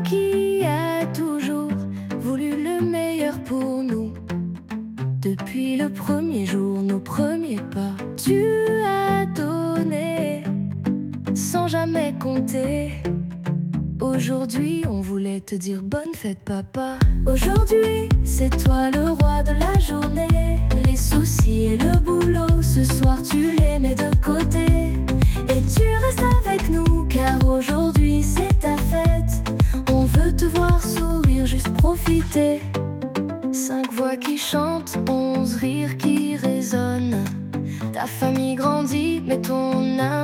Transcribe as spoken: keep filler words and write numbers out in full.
qui a toujours voulu le meilleur pour nous. Depuis le premier jour, nos premiers pas, tu as donné sans jamais compter. Aujourd'hui, on voulait te dire bonne fête, papa. Aujourd'hui, c'est toi le roi de la journée. Les soucis et le boulot, ce soir tu les mets de côté. Et tu restes avec nous, car aujourd'hui c'est ta fête. On veut te voir sourire, juste profiter. Cinq voix qui chantent, onze rires qui résonnent. Ta famille grandit, mais ton âme